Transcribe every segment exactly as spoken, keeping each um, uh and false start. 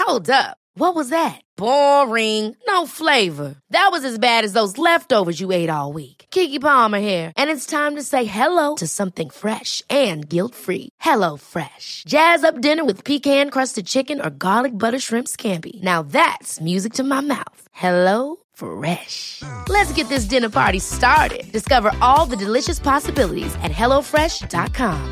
Hold up. What was that? Boring. No flavor. That was as bad as those leftovers you ate all week. Keke Palmer here, and it's time to say hello to something fresh and guilt-free. Hello Fresh. Jazz up dinner with pecan-crusted chicken or garlic butter shrimp scampi. Now that's music to my mouth. Hello Fresh. Let's get this dinner party started. Discover all the delicious possibilities at hello fresh dot com.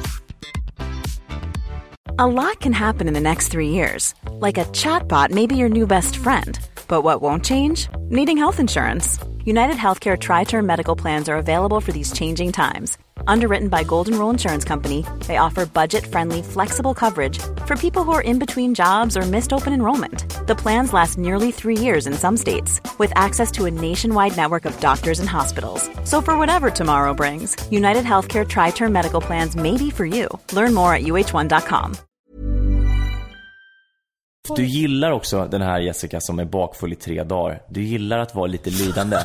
A lot can happen in the next three years. Like a chatbot may be your new best friend. But what won't change? Needing health insurance. United Healthcare Tri-Term Medical Plans are available for these changing times. Underwritten by Golden Rule Insurance Company, they offer budget-friendly, flexible coverage for people who are in between jobs or missed open enrollment. The plans last nearly three years in some states, with access to a nationwide network of doctors and hospitals. So for whatever tomorrow brings, United Healthcare Tri-Term Medical Plans may be for you. Learn more at u h one dot com. Du gillar också den här Jessica som är bakfull i tre dagar. Du gillar att vara lite lidande.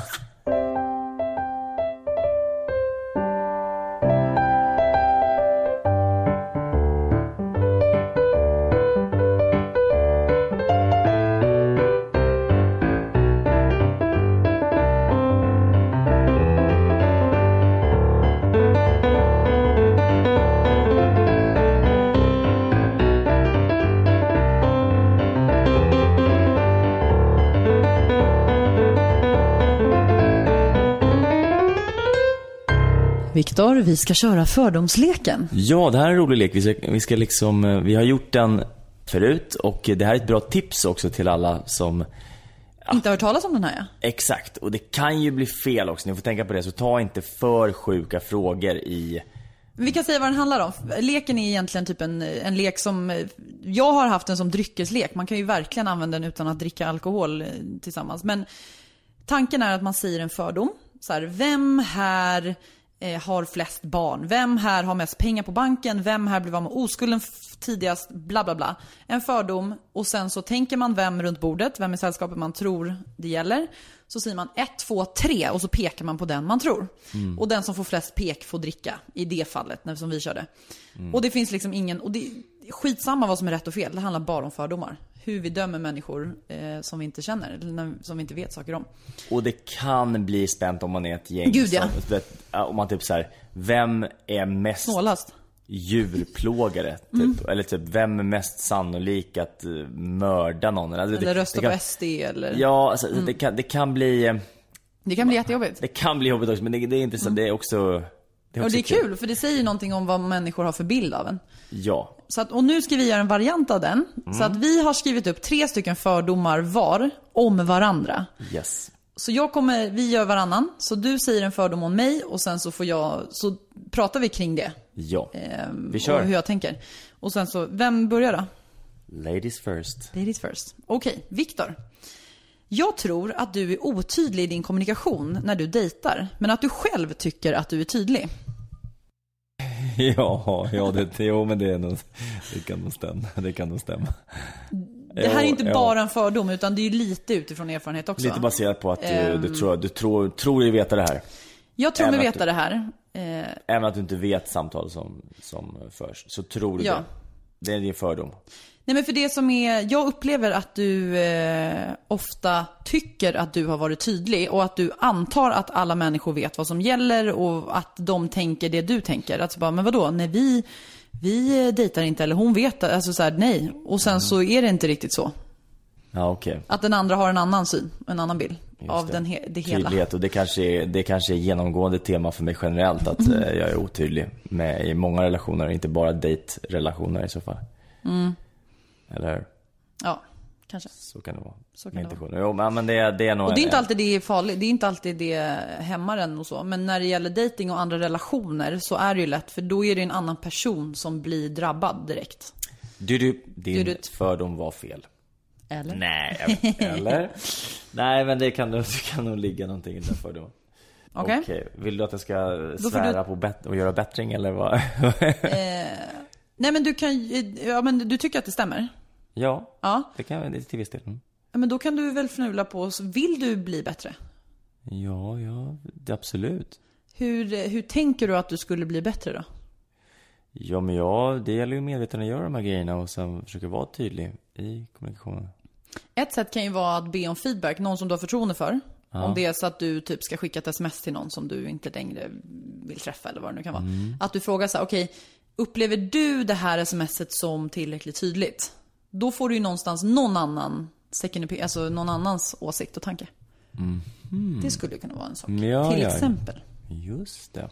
Viktor, vi ska köra fördomsleken. Ja, det här är en rolig lek. Vi ska, vi ska liksom, vi har gjort den förut och det här är ett bra tips också till alla som ja, inte har hört talas om den här. Ja. Exakt, och det kan ju bli fel också. Ni får tänka på det, så ta inte för sjuka frågor i... Vi kan säga vad den handlar om. Leken är egentligen typ en, en lek som... Jag har haft den som dryckeslek. Man kan ju verkligen använda den utan att dricka alkohol tillsammans. Men tanken är att man säger en fördom. Så här, vem här... har flest barn, vem här har mest pengar på banken, vem här blir av med oskulden tidigast, bla bla bla. En fördom, och sen så tänker man vem runt bordet, vem i sällskapet man tror det gäller. Så säger man ett, två, tre och så pekar man på den man tror. Mm. Och den som får flest pek får dricka i det fallet, när som vi körde. Mm. Och det finns liksom ingen, och det skitsamma vad som är rätt och fel, det handlar bara om fördomar. Hur vi dömer människor eh, som vi inte känner, eller som vi inte vet saker om. Och det kan bli spänt om man är ett gäng. Gud, ja. Som, om man typ så här, vem är mest snålast djurplågare typ, mm. eller typ vem är mest sannolik att uh, mörda någon, alltså, eller det, rösta det kan, på S D eller... Ja, alltså, mm. det, kan, det kan bli det kan bli jättejobbigt. Det kan bli jobbigt också, men det, det är inte så, mm. det är också det är, också och det är kul, kul för det säger någonting om vad människor har för bild av en. Ja. Så att, och nu ska vi göra en variant av den. Mm. Så att vi har skrivit upp tre stycken fördomar var om varandra. Yes. Så jag kommer, vi gör varannan. Så du säger en fördom om mig och sen så får jag, så pratar vi kring det. Ja, ehm, vi kör. Och hur jag tänker. Och sen så, vem börjar då? Ladies first. Ladies first. Okej, okay, Viktor. Jag tror att du är otydlig i din kommunikation när du dejtar. Men att du själv tycker att du är tydlig. Ja, ja det, jo, men det, är nog, det kan nog stämma. Det kan nog stämma. Det här är inte jo, bara en fördom, utan det är ju lite utifrån erfarenhet också. Lite baserat på att du, um, du, tror, du tror, tror du veta det här. Jag tror mig veta du, det här. Även att du inte vet samtal som, som förs, så tror du ja. det. Det är din fördom. Nej, men för det som är, jag upplever att du eh, ofta tycker att du har varit tydlig och att du antar att alla människor vet vad som gäller och att de tänker det du tänker. Alltså bara, men vadå, när vi, vi dejtar inte, eller hon vet, alltså så här, nej. Och sen mm. så är det inte riktigt så. Ja, okej. Okay. Att den andra har en annan syn, en annan bild. Just av det. Den he- det hela. Tydlighet, och det kanske, är, det kanske är genomgående tema för mig generellt att mm. jag är otydlig med, i många relationer, inte bara dejtrelationer i så fall. Mm. Eller? Ja, kanske. Så kan det vara. Så kan det vara. Jo, men det, det är nog. Och det är inte alltid det är farligt. Det är inte alltid det hämmar en och så. Men när det gäller dating och andra relationer så är det ju lätt. För då är det en annan person som blir drabbad direkt. Du, du, din du, du. fördom var fel. Eller? Nej, eller? Nej, men det kan, det kan nog ligga någonting i den fördomen. Okej. Okay. Okay. Vill du att jag ska svära du... på bet- och göra bättring eller vad? eh, nej, men du kan ja, men du tycker att det stämmer? Ja, ja. Det kan jag till viss del. Mm. Ja, men då kan du väl fnula på, så vill du bli bättre? Ja, ja, det, absolut. Hur, hur tänker du att du skulle bli bättre då? Ja, men ja, det gäller ju medvetandet att göra de här grejerna och sen försöka vara tydlig i kommunikationen. Ett sätt kan ju vara att be om feedback, någon som du har förtroende för. Ja. Om det är så att du typ ska skicka ett sms till någon som du inte längre vill träffa eller vad det nu kan vara. Mm. Att du frågar så här, okej, okay, upplever du det här smset som tillräckligt tydligt? Då får du ju någonstans någon annan second, alltså någon annans åsikt och tanke. Mm. Mm. Det skulle kunna vara en sak. Ja, till ja. exempel. Just det.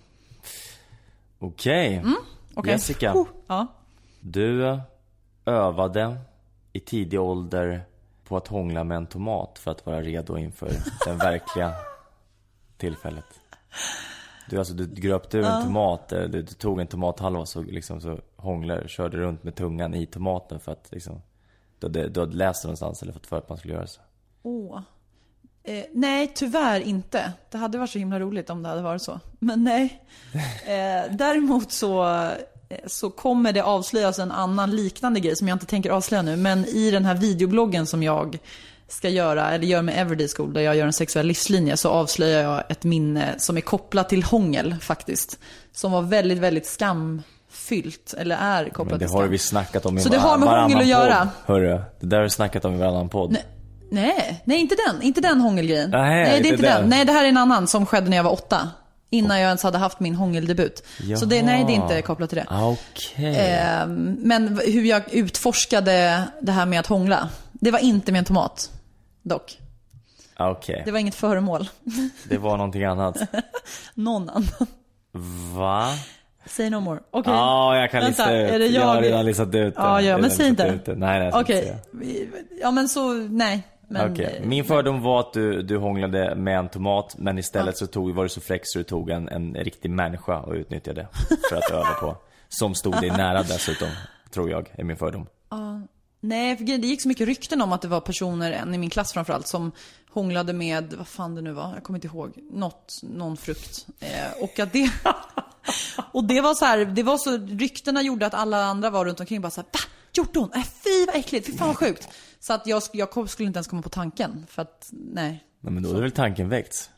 Okej. Okay. Mm, okay. Jessica. Uh, ja. Du övade i tidig ålder på att hångla med en tomat för att vara redo inför den verkliga tillfället. Du, alltså, du gröpte ur en uh. tomat, du, du tog en tomathalva så, liksom, så hånglar, körde runt med tungan i tomaten för att liksom, du, du, du hade läst någonstans eller fått för att man skulle göra så. Åh. Eh, nej, tyvärr inte. Det hade varit så himla roligt om det hade varit så. Men nej. Eh, däremot så, så kommer det avslöjas en annan liknande grej som jag inte tänker avslöja nu. Men i den här videobloggen som jag ska göra, eller gör med Everyday School, där jag gör en sexuell livslinje, så avslöjar jag ett minne som är kopplat till hångel faktiskt. Som var väldigt, väldigt skamfyllt, eller är kopplat men det till skam. har vi snackat om i så det har med hångel att göra. Podd, hörru, det där har vi snackat om i varannan podd. Nej. Nej, nej inte den, inte den hångelgrejen. Nej, nej det är inte den. den. Nej, det här är en annan som skedde när jag var åtta. Innan jag ens hade haft min hångeldebut. Jaha. Så det, nej, det är inte kopplat till det. Okej. Eh, men hur jag utforskade det här med att hångla, det var inte med en tomat, dock. Okej. Det var inget föremål. Det var någonting annat. Någon annan. Va? Say no more. Okej. Okay. Ja, jag kan Vänta, lista ut. Är det jag? jag har redan listat ut det. Ja, ja men säg inte. Nej, nej. Okej. Okay. Ja, men så, nej. Men, okay. Min fördom var att du, du hånglade med en tomat, men istället ja. så tog, var du så fräck så du tog en, en riktig människa och utnyttjade för att öva på. Som stod dig nära dessutom, tror jag, är min fördom. Uh, nej, för det gick så mycket rykten om att det var personer, en i min klass framförallt, som hånglade med, vad fan det nu var, jag kommer inte ihåg, något, någon frukt. Eh, och att det... och det var så här, det var så, ryktena gjorde att alla andra var runt omkring bara så här, va? Gjort hon? Äh, fy vad äckligt, fy fan vad sjukt. Så att jag, jag skulle inte ens komma på tanken. För att, nej. Nej men då är väl tanken väckt.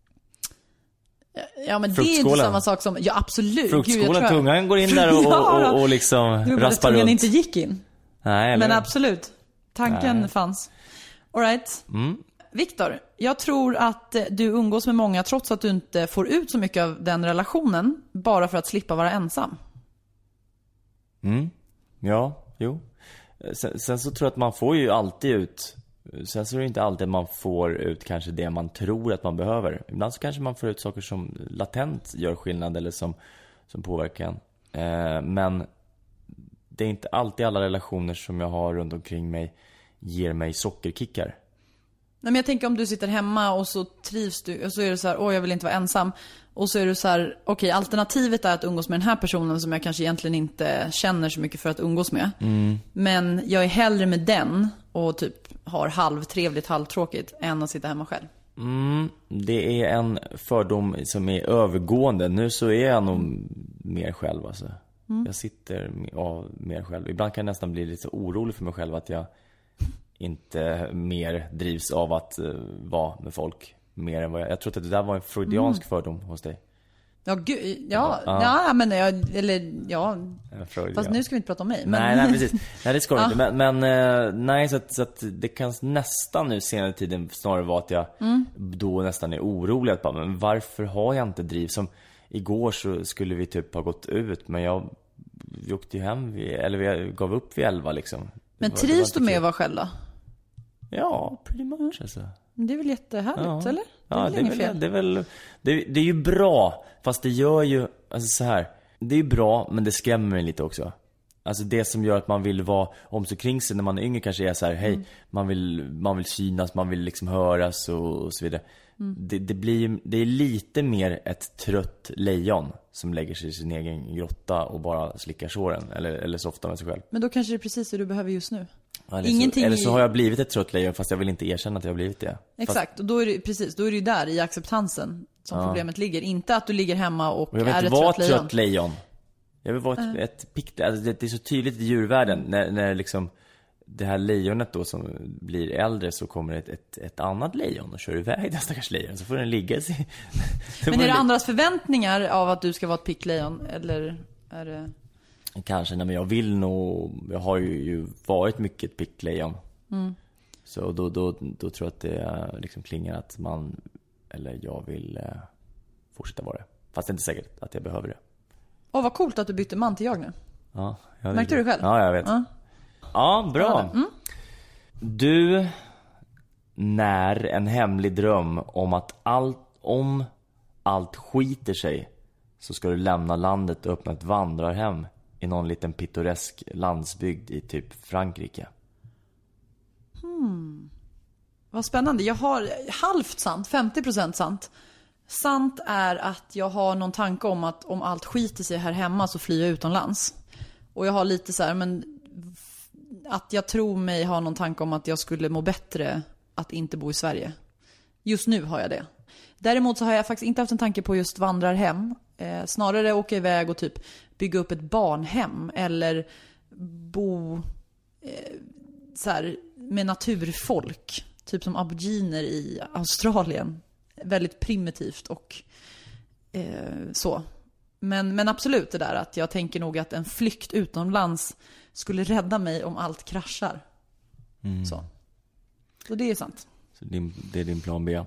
Ja men det är inte samma sak som, ja absolut. Fruktskålen, jag... tungan går in där och, ja, och, och liksom raspar runt. Tungan inte gick in. Nej, eller? Men absolut, tanken nej. fanns. All right. Mm. Viktor, jag tror att du umgås med många trots att du inte får ut så mycket av den relationen, bara för att slippa vara ensam. Mm, ja, jo. Sen, sen så tror jag att man får ju alltid ut. Sen så är det inte alltid man får ut kanske det man tror att man behöver. Ibland så kanske man får ut saker som latent gör skillnad eller som, som påverkar en. Eh, men det är inte alltid alla relationer som jag har runt omkring mig ger mig sockerkickar. Nej, men jag tänker om du sitter hemma och så trivs du och så är det så här, åh jag vill inte vara ensam. Och så är du så här, okej, okay, alternativet är att umgås med den här personen som jag kanske egentligen inte känner så mycket för att umgås med. Mm. Men jag är hellre med den och typ har halvtrevligt, halvtråkigt än att sitta hemma själv. Mm, det är en fördom som är övergående. Nu så är jag nog mer själv alltså. Mm. Jag sitter ja, mer själv. Ibland kan jag nästan bli lite orolig för mig själv att jag inte mer drivs av att uh, vara med folk mer än vad jag... Jag tror att det där var en freudiansk mm. fördom hos dig. Ja, gud, ja, ja, ja men jag, eller ja, Freud, fast ja. nu ska vi inte prata om mig. Men... Nej, nej, precis. Nej, det ska ja. inte. Men, men uh, nej, så att, så att det kan nästan nu senare tiden snarare vara att jag mm. då nästan är orolig att bara, men varför har jag inte driv? Som igår så skulle vi typ ha gått ut, men jag vi åkte hem, vid, eller vi gav upp vid elva liksom. Men trivs du med att vara själv då? Ja, pretty much alltså. Det är väl jättehärligt, ja. eller? Det är, ja, det är, väl, det är väl det, det är ju bra, fast det gör ju alltså så här. Det är ju bra, men det skrämmer mig lite också. Alltså det som gör att man vill vara om sig kring sig när man är yngre kanske är så här, hej, mm. man vill man vill synas, man vill liksom höras och, och så vidare. Mm. Det, det blir det är lite mer ett trött lejon som lägger sig i sin egen grotta och bara slickar såren eller eller softar med sig själv. Men då kanske det är precis det du behöver just nu. Eller, Ingenting så, eller så har jag blivit ett trött lejon fast jag vill inte erkänna att jag har blivit det. Exakt, fast... och då är det precis, då är det ju där i acceptansen som ja. problemet ligger. Inte att du ligger hemma och, och jag är ett trött lejon. trött lejon. Jag vill vara ett, uh. ett pick, alltså det, det är så tydligt i djurvärlden när, när liksom det här lejonet då som blir äldre så kommer ett, ett, ett annat lejon och kör iväg det stackars lejon så får den ligga sig. Men är det andras förväntningar av att du ska vara ett picklejon eller är det... Kanske, nej, men jag vill nog, jag har ju, ju varit mycket ett picklejon. Mm. Så då, då, då tror jag att det liksom klingar att man, eller jag vill eh, fortsätta vara det. Fast det är inte säkert att jag behöver det. Åh, vad coolt att du bytte man till jag nu. Ja, jag Märkte du själv? Ja, jag vet. Ja, ja bra. Mm. Du när en hemlig dröm om att allt, om allt skiter sig, så ska du lämna landet och öppna ett vandrarhem i någon liten pittoresk landsbygd i typ Frankrike. Hmm. Vad spännande. Jag har halvt sant, femtio procent sant. Sant är att jag har någon tanke om att om allt skiter sig här hemma så flyr jag utomlands. Och jag har lite så här, men att jag tror mig ha någon tanke om att jag skulle må bättre att inte bo i Sverige. Just nu har jag det. Däremot så har jag faktiskt inte haft en tanke på just vandrarhem. Eh, snarare åka iväg och typ bygga upp ett barnhem. Eller bo eh, så här, med naturfolk. Typ som aboriginer i Australien. Väldigt primitivt och eh, så. Men, men absolut det där att jag tänker nog att en flykt utomlands skulle rädda mig om allt kraschar. Mm. Så. Så det är sant. Så din, det är din plan B.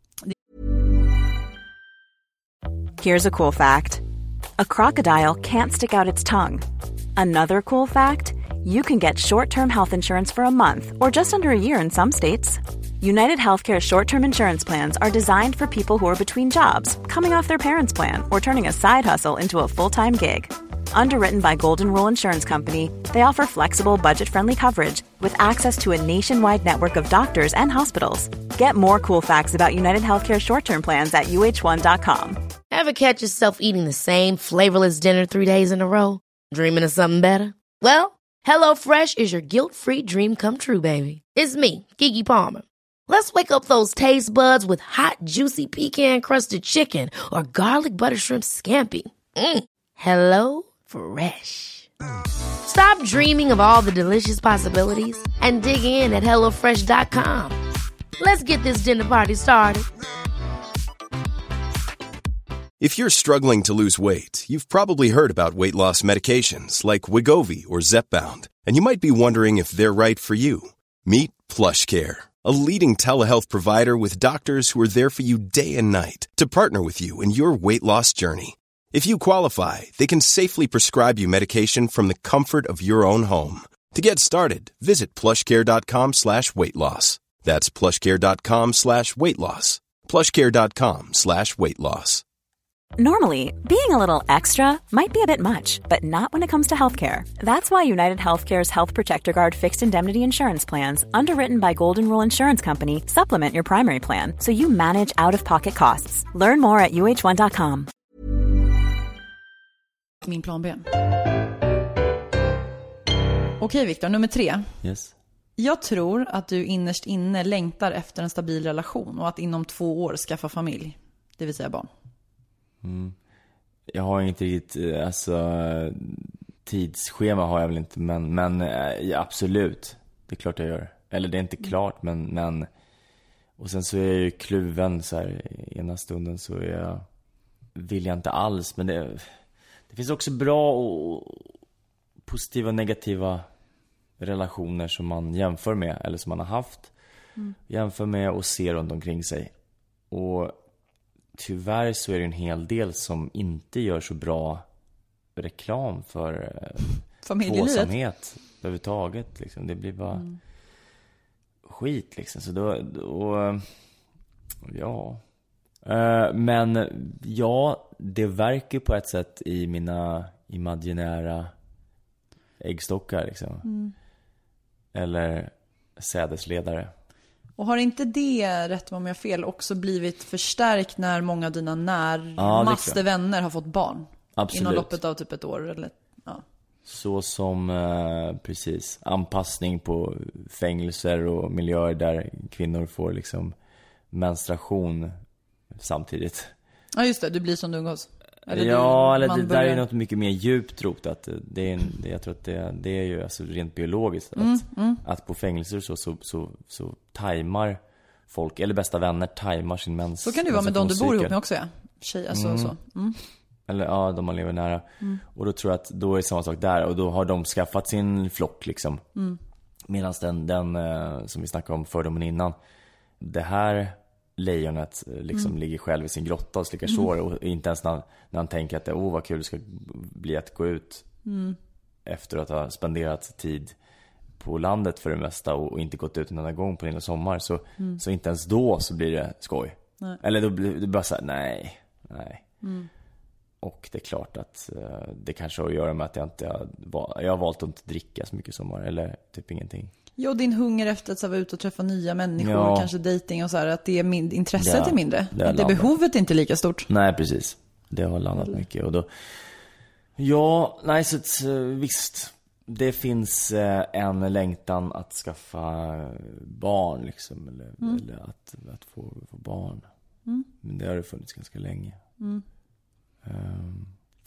Here's a cool fact. A crocodile can't stick out its tongue. Another cool fact, you can get short-term health insurance for a month or just under a year in some states. United Healthcare short-term insurance plans are designed for people who are between jobs, coming off their parents' plan, or turning a side hustle into a full-time gig. Underwritten by Golden Rule Insurance Company, they offer flexible, budget-friendly coverage with access to a nationwide network of doctors and hospitals. Get more cool facts about United Healthcare short-term plans at U H one dot com. Ever catch yourself eating the same flavorless dinner three days in a row? Dreaming of something better? Well, HelloFresh is your guilt-free dream come true, baby. It's me, Keke Palmer. Let's wake up those taste buds with hot, juicy pecan-crusted chicken or garlic butter shrimp scampi. Mm. Hello Fresh. Stop dreaming of all the delicious possibilities and dig in at hello fresh dot com. Let's get this dinner party started. If you're struggling to lose weight, you've probably heard about weight loss medications like Wegovy or Zepbound, and you might be wondering if they're right for you. Meet PlushCare, a leading telehealth provider with doctors who are there for you day and night to partner with you in your weight loss journey. If you qualify, they can safely prescribe you medication from the comfort of your own home. To get started, visit plushcare.com slash weight loss. That's plushcare.com slash weight loss. plushcare.com slash weight loss. Normally, being a little extra might be a bit much, but not when it comes to healthcare. That's why United Healthcare's Health Protector Guard fixed indemnity insurance plans, underwritten by Golden Rule Insurance Company, supplement your primary plan so you manage out-of-pocket costs. Learn more at U H one dot com. Min plan B. Okej, Victor, nummer tre. Yes. Jag tror att du innerst inne längtar efter en stabil relation och att inom två år skaffa familj, det vill säga barn. Mm. Jag har inte riktigt, alltså tidsschema har jag väl inte, men, men ja, absolut, det är klart jag gör. Eller det är inte klart, men, men och sen så är jag ju kluven så här, ena stunden så är jag, vill jag inte alls, men det, det finns också bra och positiva och negativa relationer som man jämför med, eller som man har haft, mm. jämför med och ser runt omkring sig. Och tyvärr så är det en hel del som inte gör så bra reklam för tvåsamhet överhuvudtaget liksom. Det blir bara mm. skit liksom. Så då, då ja uh, men ja, det verkar på ett sätt i mina imaginära äggstockar liksom. Mm. Eller sädesledare. Och har inte det, rätt om jag fel, också blivit förstärkt när många av dina närmaste ja, vänner har fått barn? Absolut. Inom loppet av typ ett år eller, ja. Så som eh, precis anpassning på fängelser och miljöer där kvinnor får liksom menstruation samtidigt. Ja just det, du blir som du umgås. Eller ja, du, eller det börjar... där är något mycket mer djupt trott att det är en, jag tror att det, det är ju alltså rent biologiskt mm, att, mm. att på fängelser så, så, så, så tajmar folk, eller bästa vänner tajmar sin mens. Så kan det vara med de du bor ihop med också, ja. Tjej, alltså mm. så. Mm. Eller ja, de man lever nära. Mm. Och då tror jag att då är det samma sak där. Och då har de skaffat sin flock liksom. Mm. Medan den, den som vi snackade om fördomen innan, det här lejonet liksom mm. ligger själv i sin grotta och slickar sår mm. och inte ens när, när han tänker att oh, vad kul det ska bli att gå ut mm. efter att ha spenderat tid på landet för det mesta och, och inte gått ut en annan gång på din sommar, så, mm. så inte ens då så blir det skoj. Nej. Eller då blir det bara så här, nej, nej. Mm. Och det är klart att uh, det kanske har att göra med att jag inte har, jag har valt att inte dricka så mycket sommar, eller typ ingenting. Ja, din hunger efter att vara ute och träffa nya människor, ja. kanske dating och så här, att det är min, intresset ja, är mindre. Det att det behovet är inte lika stort. Nej, precis. Det har landat eller? mycket. Och då, ja, nej, så att, visst. Det finns eh, en längtan att skaffa barn liksom, eller, mm. eller att, att få, få barn. Mm. Men det har det funnits ganska länge. Mm. Um,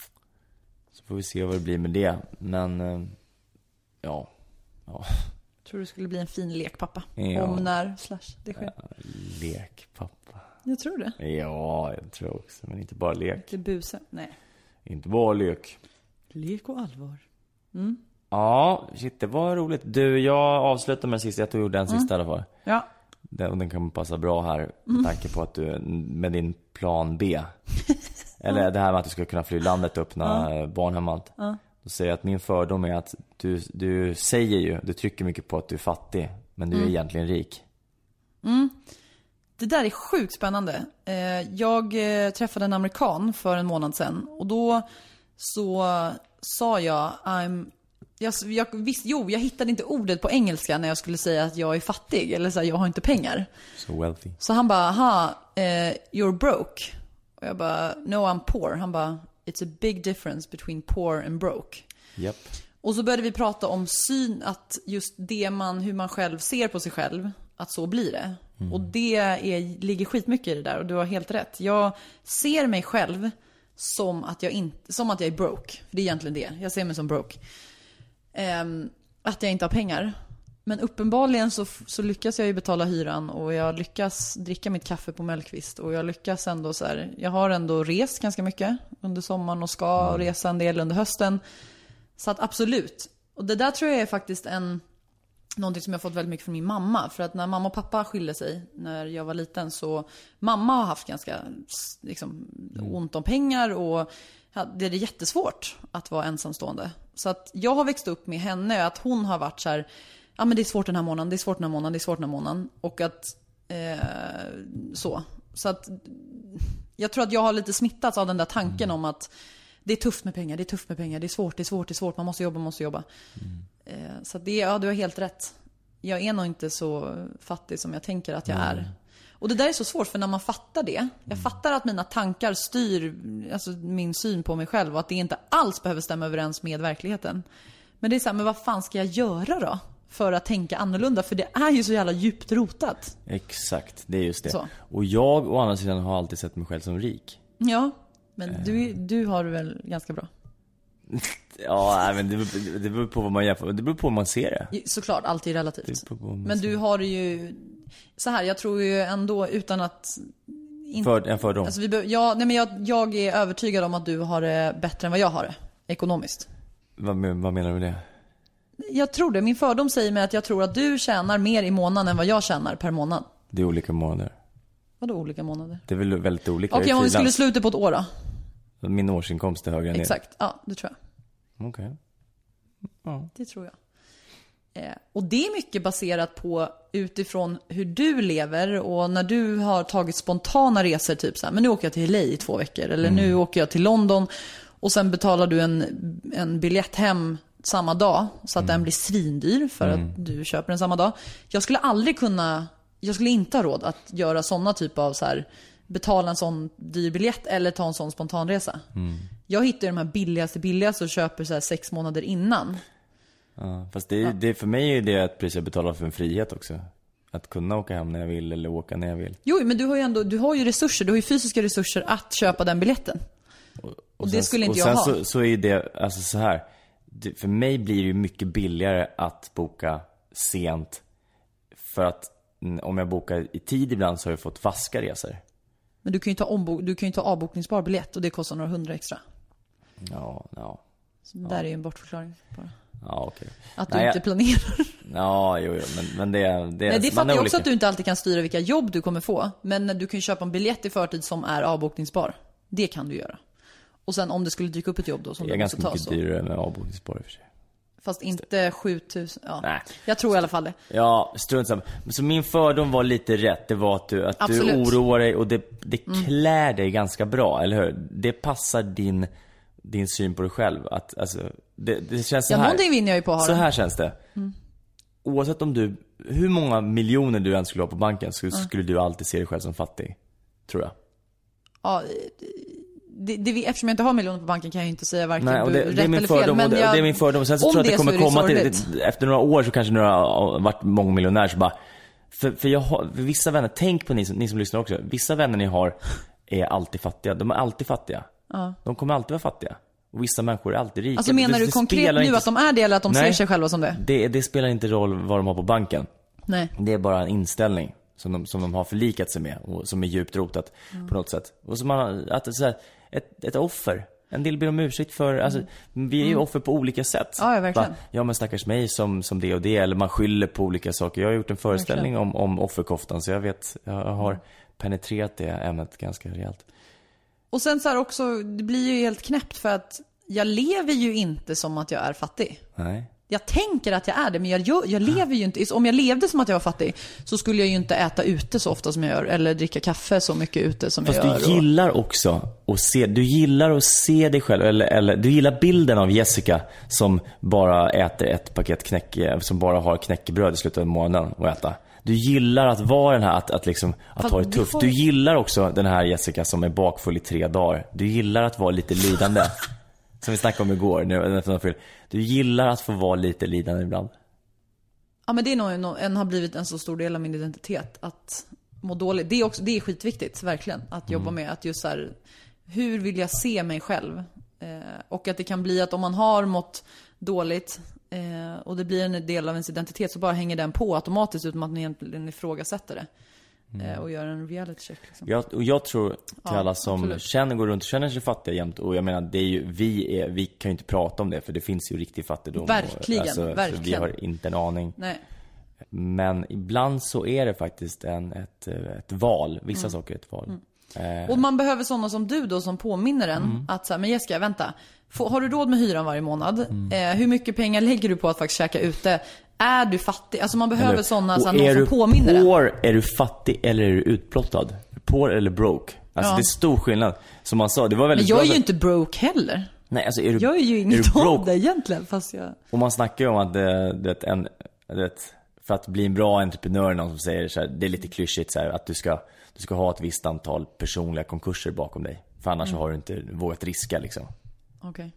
så får vi se vad det blir med det. Men um, ja, ja. Tror du skulle bli en fin lekpappa? Ja. Om när slash det sker? Ja, lekpappa. Jag tror det. Ja, jag tror också. Men inte bara lek. Inte buse, nej. Inte bara lek. Lek och allvar. Mm. Ja, shit, det var roligt. Du, jag avslutar med den sista. Jag tog den sista mm. i alla fall. Ja. Den, den kan passa bra här med mm. tanke på att du med din plan B eller det här med att du ska kunna fly landet och öppna ja. barn hemma. Ja. Då säger jag att min fördom är att du, du säger ju, du trycker mycket på att du är fattig, men du mm. är egentligen rik. Mm. Det där är sjukt spännande. Jag träffade en amerikan för en månad sedan och då så sa jag I'm Jag, jag, visst, jo, jag hittade inte ordet på engelska när jag skulle säga att jag är fattig. Eller så här, jag har inte pengar. So wealthy. Så han bara, aha, eh, you're broke. Och jag bara, no, I'm poor. Han bara, it's a big difference between poor and broke. Yep. Och så började vi prata om syn, att just det man, hur man själv ser på sig själv, att så blir det. Mm. Och det är, ligger skitmycket i det där. Och du har helt rätt. Jag ser mig själv som att jag, inte, som att jag är broke. För det är egentligen det. Jag ser mig som broke. Um, att jag inte har pengar. Men uppenbarligen så, så lyckas jag ju betala hyran. Och jag lyckas dricka mitt kaffe på Mellqvist. Och jag lyckas ändå så här, jag har ändå rest ganska mycket under sommaren. Och ska mm. resa en del under hösten. Så att absolut. Och det där tror jag är faktiskt en någonting som jag har fått väldigt mycket från min mamma. För att när mamma och pappa skilde sig när jag var liten, så mamma har haft ganska liksom, ont om pengar. Och det är jättesvårt att vara ensamstående. Så att jag har växt upp med henne, att hon har varit så här, ja men det är svårt den här månaden, det är svårt den här månaden, det är svårt den här månaden. Och att eh, så. Så att jag tror att jag har lite smittats av den där tanken om att det är tufft med pengar, det är tufft med pengar, det är svårt, det är svårt, det är svårt, man måste jobba, man måste jobba. Mm. Eh, så att det, ja, du har helt rätt. Jag är nog inte så fattig som jag tänker att jag mm. är. Och det där är så svårt, för när man fattar det, jag mm. fattar att mina tankar styr alltså min syn på mig själv och att det inte alls behöver stämma överens med verkligheten. Men det är så här, men vad fan ska jag göra då för att tänka annorlunda? För det är ju så jävla djupt rotat. Exakt, det är just det. Så. Och jag å andra sidan har alltid sett mig själv som rik. Ja, men äh. du, du har det väl ganska bra. Ja, men det, det beror på vad man jämför. Det beror på vad man ser det. Såklart, alltid relativt. Men du har ju så här, jag tror ju ändå utan att in... för, en fördom. Alltså vi be... ja, nej, men jag, jag är övertygad om att du har det bättre än vad jag har det ekonomiskt. Vad, vad menar du med det? Jag tror det, min fördom säger mig att jag tror att du tjänar mer i månaden än vad jag tjänar per månad. Det är olika månader. Vadå olika månader? Det är väl väldigt olika. Okej, om vi skulle sluta på ett år då? Min årsinkomst är högre än Exakt, det. Ja, det tror jag. Okej. Okay. Ja. Det tror jag. Eh, och det är mycket baserat på utifrån hur du lever. Och när du har tagit spontana resor, typ så här, men nu åker jag till L A i två veckor. Eller mm. nu åker jag till London. Och sen betalar du en, en biljett hem samma dag. Så att mm. den blir svindyr för mm. att du köper den samma dag. Jag skulle aldrig kunna, jag skulle inte ha råd att göra sådana typ av så här, betala en sån dyr biljett eller ta en sån spontanresa. Mm. Jag hittar de här billigaste billigaste och köper så här sex månader innan. Ja, fast det, ja. det för mig är det ett pris jag betalar för en frihet också. Att kunna åka hem när jag vill eller åka när jag vill. Jo, men du har ju ändå, du har ju resurser, du har ju fysiska resurser att köpa den biljetten. Och, och, och det sen, skulle inte och jag sen ha. Så, så är det, alltså så här. Det, för mig blir det ju mycket billigare att boka sent. För att om jag bokar i tid ibland så har jag fått vaska resor. Men du kan ju ta ombok, du kan ju ta avbokningsbar biljett och det kostar några hundra extra. Ja, ja. Så det där ja. är ju en bortförklaring bara. Ja, okej. Att du nej, inte planerar. Ja, jo, jo men, men det, det, Nej, det fattar jag också olika. att du inte alltid kan styra vilka jobb du kommer få. Men du kan ju köpa en biljett i förtid som är avbokningsbar. Det kan du göra. Och sen om det skulle dyka upp ett jobb då som det är du måste ganska ta mycket så. dyrare med avbokningsbar i och för sig. Fast inte sjutusen. Ja. Nej. Jag tror i alla fall det. Ja, strunt samma. Så min fördom var lite rätt. Det var att du, att du oroar dig och det, det Mm. klär dig ganska bra, eller hur? Det passar din, din syn på dig själv. Att, alltså, det, det känns så Ja, här. någonting vinner jag ju på att ha Så det. här känns det. Mm. Oavsett om du, hur många miljoner du än skulle ha på banken, så Mm. skulle du alltid se dig själv som fattig. Tror jag. Ja, det, det, eftersom jag inte har miljoner på banken kan jag ju inte säga varken Nej, och det, rätt det är min eller fel. fördom, Men och det, jag, det är min fördom. Sen så om tror jag att det det kommer så är det komma till, sorgligt. efter några år så kanske några har varit mångmiljonär så bara, för, för jag har, för vissa vänner, tänk på ni som, ni som lyssnar också, vissa vänner ni har är alltid fattiga, de är alltid fattiga. Ja. De kommer alltid vara fattiga. Och vissa människor är alltid rika. Alltså menar det, du det konkret spelar nu inte, att de är det eller att de Nej. ser sig själva som det? det? Det spelar inte roll vad de har på banken. Nej. Det är bara en inställning som de, som de har förlikat sig med och som är djupt rotat Mm. på något sätt. Och som man, att det är så här, ett, ett offer. En del ber om ursäkt för, alltså, vi är ju offer på olika sätt. Ja, ja, verkligen. Bara, ja men stackars mig som, som det och det, eller man skyller på olika saker. Jag har gjort en föreställning om, om offerkoftan, så jag vet, jag har penetrerat det ämnet ganska rejält. Och sen så här också, det blir ju helt knäppt för att jag lever ju inte som att jag är fattig. Nej. Jag tänker att jag är det, men jag, jag, jag lever ju inte. Om jag levde som att jag var fattig så skulle jag ju inte äta ute så ofta som jag gör, eller dricka kaffe så mycket ute som Fast jag gör. du gillar också att se, du gillar att se dig själv, eller, eller du gillar bilden av Jessica som bara äter ett paket knäck, som bara har knäckebröd i slutet av månaden att äta. Du gillar att vara den här, att, att, liksom, att Fast ha det det tufft. får- Du gillar också den här Jessica som är bakfull i tre dagar. Du gillar att vara lite lidande. Som vi snackade om igår. Nu, du gillar att få vara lite lidande ibland. Ja, men det är nog en, en har blivit en så stor del av min identitet att må dåligt. Det är också, det är skitviktigt verkligen att jobba med att just så här, hur vill jag se mig själv? Eh, och att det kan bli att om man har mått dåligt eh, och det blir en del av ens identitet, så bara hänger den på automatiskt utan att man egentligen ifrågasätter det. Eh, och gör en reality check liksom. Jag, och jag tror till Ja, alla som absolut. känner, går runt och känner sig fattiga jämt. Och jag menar, det är ju, vi, är, vi kan ju inte prata om det, för det finns ju riktig fattigdom. Verkligen, och, alltså, för verkligen. Vi har inte en aning. Nej. Men ibland så är det faktiskt en, ett, ett val. Vissa Mm. saker är ett val. Och man behöver sådana som du då som påminner en Mm. att så här, men Jessica, vänta. Får, har du råd med hyran varje månad? Mm. Eh, hur mycket pengar lägger du på att faktiskt käka ute? Är du fattig? Alltså man behöver Eller- sådana, och så här, någon är som du påminner en. poor, är du fattig eller är du utblottad? Poor eller broke? Alltså Ja. det är stor skillnad. Som man sa, det var Men väldigt jag är bra ju för- inte broke heller. Nej, alltså är du, Jag är ju är inget du av broke? det egentligen, fast jag... Och man snackar ju om att det, det, en, det, för att bli en bra entreprenör, någon som säger så här, det är lite klyschigt så här, att du ska, du ska ha ett visst antal personliga konkurser bakom dig. För annars Mm. så har du inte vågat riska liksom. Okej.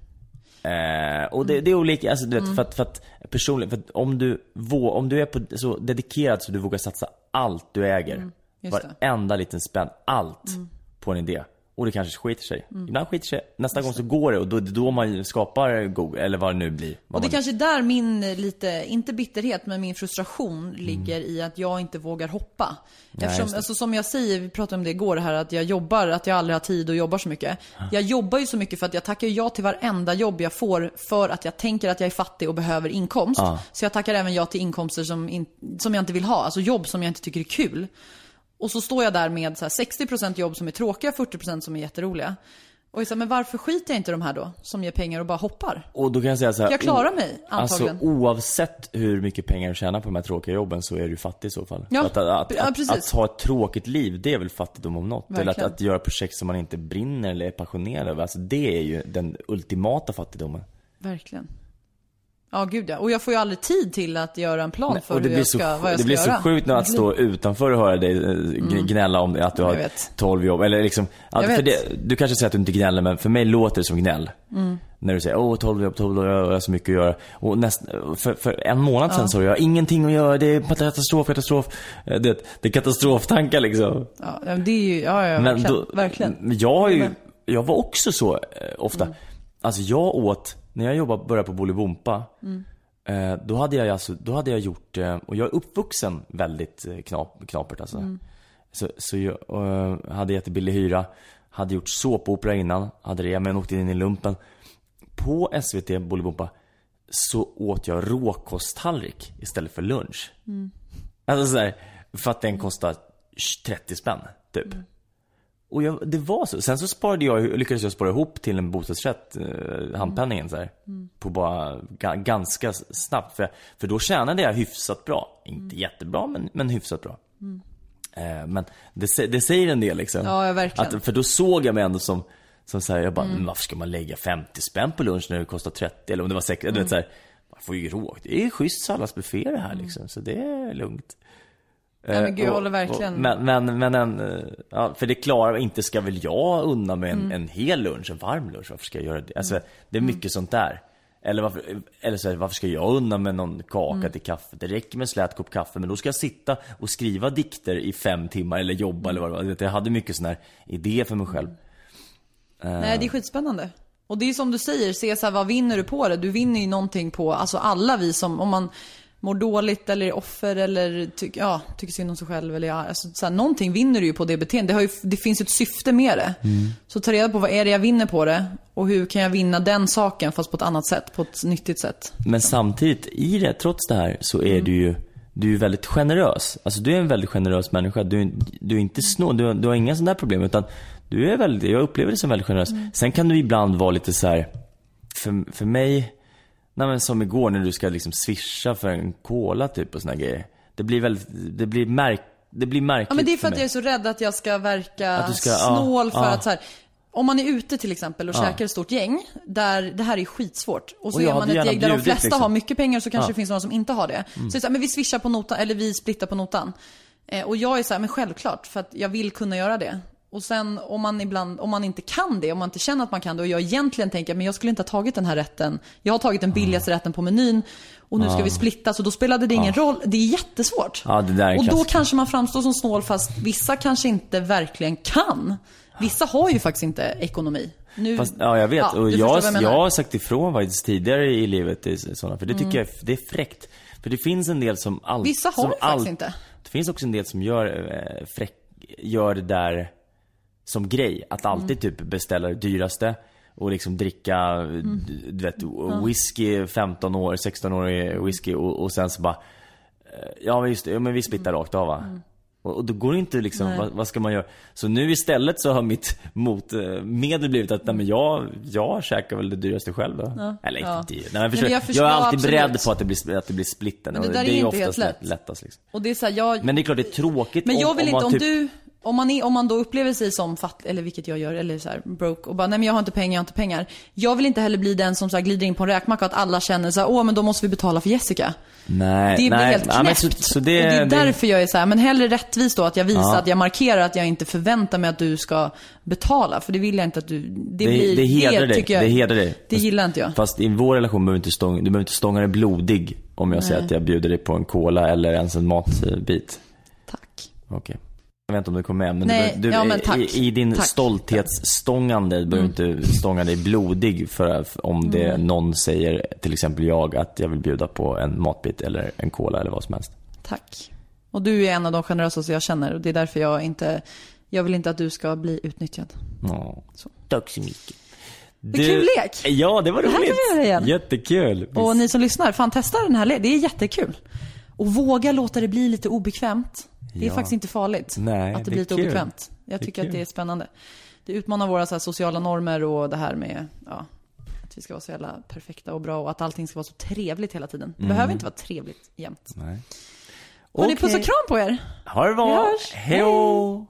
Eh, och det, det är olika, alltså, du vet, för att, för att personligen, för att om du, vå, om du är på, så dedikerad så du vågar satsa allt du äger, Mm, just det. varenda liten spänn, allt på en idé. Och det kanske skiter sig. Ibland skiter sig. Nästa gång så går det, och då är det då man skapar Google, eller vad det nu blir. Vad Och det man, kanske är där min lite, inte bitterhet, men min frustration ligger i att jag inte vågar hoppa. Eftersom, just det. alltså, som jag säger, vi pratade om det igår här, att jag jobbar, att jag aldrig har tid och jobbar så mycket. Jag jobbar ju så mycket för att jag tackar ja till varenda jobb jag får för att jag tänker att jag är fattig och behöver inkomst. Ja. Så jag tackar även ja till inkomster som, in, som jag inte vill ha, alltså jobb som jag inte tycker är kul. Och så står jag där med så här sextio procent jobb som är tråkiga, fyrtio procent som är jätteroliga. Och jag säger, men varför skiter jag inte i de här då, som ger pengar och bara hoppar? och då kan jag säga så här, Jag klarar o- mig, Alltså antagligen. oavsett hur mycket pengar du tjänar på de här tråkiga jobben, så är du fattig i så fall. Ja, att, att, ja, att, precis. att ha ett tråkigt liv, det är väl fattigdom om något. Eller att, Verkligen. att göra projekt som man inte brinner eller är passionerad över. Alltså det är ju den ultimata fattigdomen. Verkligen. Ja, gud ja. Och jag får ju aldrig tid till att göra en plan för Och det hur blir jag så, ska, vad jag det ska blir så göra. sjukt när att stå utanför och höra dig eh, gn- gnälla om att du Jag har vet. tolv jobb. Eller liksom, att Jag för vet. det, du kanske säger att du inte gnäller, men för mig låter det som gnäll. Mm. När du säger, åh tolv jobb, tolv jobb, jag har så mycket att göra. Och näst, för, för en månad sedan så jag har ingenting att göra, det är katastrof, katastrof. Eh, Det, det är katastroftankar liksom. Ja, ja, det är ju, ja, ja, Men verkligen. då, verkligen. men jag har ju, Men- jag var också så eh, ofta. Mm. Alltså jag åt, när jag jobbade, började på Bolibompa, Mm. eh, då hade jag alltså, då hade jag gjort, eh, och jag är uppvuxen väldigt eh, knap, knapert alltså. Mm. Så, så jag eh, hade jättebillig hyra, hade gjort såpopera innan, hade det, men åkte in i lumpen. På S V T Bolibompa så åt jag råkosttallrik istället för lunch. Mm. Alltså så här, för att den kostar trettio spänn typ. Mm. Och jag, det var så. Sen så sparade jag, lyckades jag spara ihop till en bostadsrätt, eh, handpenningen så här, mm. på bara ga, ganska snabbt. För, för då tjänade jag hyfsat bra. Inte mm. jättebra, men, men hyfsat bra. Mm. Eh, men det, det säger en del liksom. Ja, verkligen. Att, för då såg jag mig ändå som, som så här, jag bara, mm. varför ska man lägga femtio spänn på lunch när det kostar trettio? Eller om det var säkert, mm. du vet så här, man får ju råd. Det är schysst salladsbuffé det här liksom, så det är lugnt. Ja, men gud, jag håller verkligen. Och, men, men, men en, ja, för det klarar inte, ska väl jag unna med en, mm. en hel lunch, en varm lunch. Varför ska jag göra det? Alltså, det är mycket mm. sånt där. Eller, varför, eller så här, varför ska jag unna med någon kaka mm. till kaffe? Det räcker med en slät kopp kaffe, men då ska jag sitta och skriva dikter i fem timmar eller jobba eller vad det var. Jag hade mycket sån här idé för mig själv. Mm. Nej, det är skitspännande. Och det är som du säger, se så här, vad vinner du på det? Du vinner ju någonting på, alltså alla vi som, om man mår dåligt eller är offer eller ty- ja, tycker synd om sig själv eller ja, alltså, så här, någonting vinner du ju på det beteendet. Det, har ju, det finns ju ett syfte med det. Mm. Så ta reda på vad är det jag vinner på det och hur kan jag vinna den saken fast på ett annat sätt, på ett nyttigt sätt. Men samtidigt i det, trots det här, så är mm. du ju du är väldigt generös. Alltså du är en väldigt generös människa. Du, du är inte snål, du, du har inga sådana där problem, utan du är väldigt, jag upplever det som väldigt generös. Mm. Sen kan du ibland vara lite så här, för, för mig, nej men som igår när du ska liksom swisha för en cola typ och såna grejer. Det blir väldigt, det blir märk, det blir märkligt. Ja, men det är för, för att jag är så rädd att jag ska verka att du ska, snål ja, för ja. Att så här, om man är ute till exempel och ja. käkar ett stort gäng där det här är skitsvårt och så och är man ett gäng där de flesta liksom har mycket pengar, så kanske ja. det finns några som inte har det. Mm. Så det är så här, men vi swishar på notan eller vi splittar på notan. Eh, och jag är så här, men självklart, för att jag vill kunna göra det. Och sen om man ibland, om man inte kan det, om man inte känner att man kan det, och jag egentligen tänker, men jag skulle inte ha tagit den här rätten, jag har tagit den billigaste rätten på menyn och nu ska vi splitta, så då spelade det ingen roll. Det är jättesvårt. Ja, det där är och då klassisk. kanske man framstår som snål, fast vissa kanske inte verkligen kan. Vissa har ju faktiskt inte ekonomi. Nu, fast, ja, jag vet. Ja, och jag, jag, jag har sagt ifrån faktiskt tidigare i livet i sådana, för det tycker mm. jag det är fräckt. För det finns en del som all, vissa har som det all, faktiskt inte. Det finns också en del som gör äh, fräck, gör det där som grej, att alltid mm. typ beställa det dyraste och liksom dricka mm. du vet, whisky femton år, sexton år whisky och, och sen så bara ja men just det, ja, men vi splittar mm. rakt av va? Mm. Och, och då går det inte liksom, vad, vad ska man göra? Så nu istället så har mitt motmedel blivit att nej, men jag, jag käkar väl det dyraste själv då. Ja. Eller inte ja. dyrt. Nej, men förstår, jag, jag är alltid absolut. beredd på att det blir, att det blir splitten. Men det, där och det är, är oftast lätt. lättast liksom. Och det är så här, jag... Men det är klart det är tråkigt. Men jag om, vill om inte, om typ... du... Om man, är, om man då upplever sig som fattig, eller vilket jag gör, eller så här broke, och bara, nej men jag har inte pengar, jag har inte pengar. Jag vill inte heller bli den som så här glider in på en räkmacka och att alla känner så här, åh men då måste vi betala för Jessica. Nej, det blir nej, helt knäppt. nej, så, så det, och det är det... därför jag är så här, men hellre rättvis då att jag visar, ja. att jag markerar att jag inte förväntar mig att du ska betala, för det vill jag inte att du, det, det blir det hedrar dig, tycker jag, det hedrar dig. Det gillar inte jag. Fast i vår relation behöver inte stång, du behöver inte stånga dig blodig om jag nej. säger att jag bjuder dig på en cola eller ens en matbit. Tack. Okej. Okay. Jag vet inte om du kommer med, men, nej, du, du, ja, men i, i din tack. stolthetsstångande mm. behöver du inte stånga dig blodig för om det mm. någon säger, till exempel jag, att jag vill bjuda på en matbit eller en cola eller vad som helst. Tack. Och du är en av de generösa jag känner, och det är därför jag inte, jag vill inte att du ska bli utnyttjad. Ja, så. Tack så mycket. Du... Kul lek. Ja, det var roligt. Det här igen. Jättekul. Och ni som lyssnar, fan testa den här leken. Det är jättekul. Och våga låta det bli lite obekvämt. Det är ja. faktiskt inte farligt. Nej, att det, det blir lite kul. obekvämt. Jag tycker det att det är spännande. Det utmanar våra så här sociala normer och det här med ja, att vi ska vara så jävla perfekta och bra och att allting ska vara så trevligt hela tiden. Det mm. behöver inte vara trevligt jämt. Nej. Och okay. ni puss och kram på er. Ha det bra. Hej då.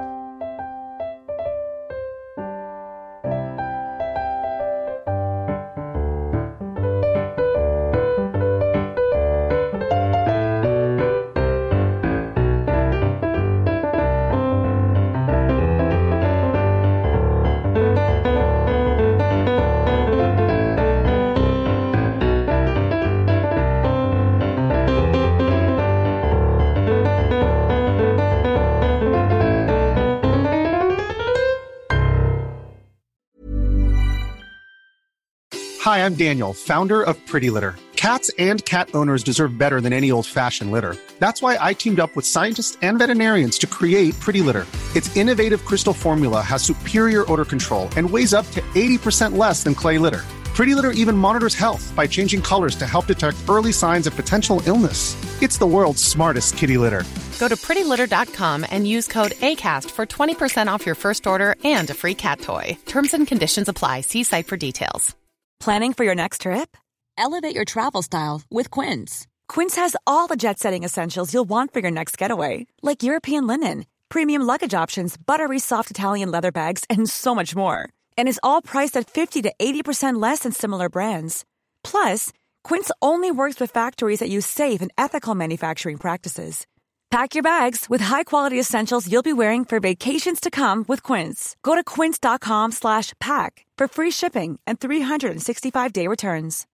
Hi, I'm Daniel, founder of Pretty Litter. Cats and cat owners deserve better than any old-fashioned litter. That's why I teamed up with scientists and veterinarians to create Pretty Litter. Its innovative crystal formula has superior odor control and weighs up to eighty percent less than clay litter. Pretty Litter even monitors health by changing colors to help detect early signs of potential illness. It's the world's smartest kitty litter. Go to pretty litter dot com and use code ACAST for twenty percent off your first order and a free cat toy. Terms and conditions apply. See site for details. Planning for your next trip? Elevate your travel style with Quince. Quince has all the jet-setting essentials you'll want for your next getaway, like European linen, premium luggage options, buttery soft Italian leather bags, and so much more. And is all priced at fifty to eighty percent less than similar brands. Plus, Quince only works with factories that use safe and ethical manufacturing practices. Pack your bags with high-quality essentials you'll be wearing for vacations to come with Quince. Go to quince dot com slash pack for free shipping and three sixty-five day returns.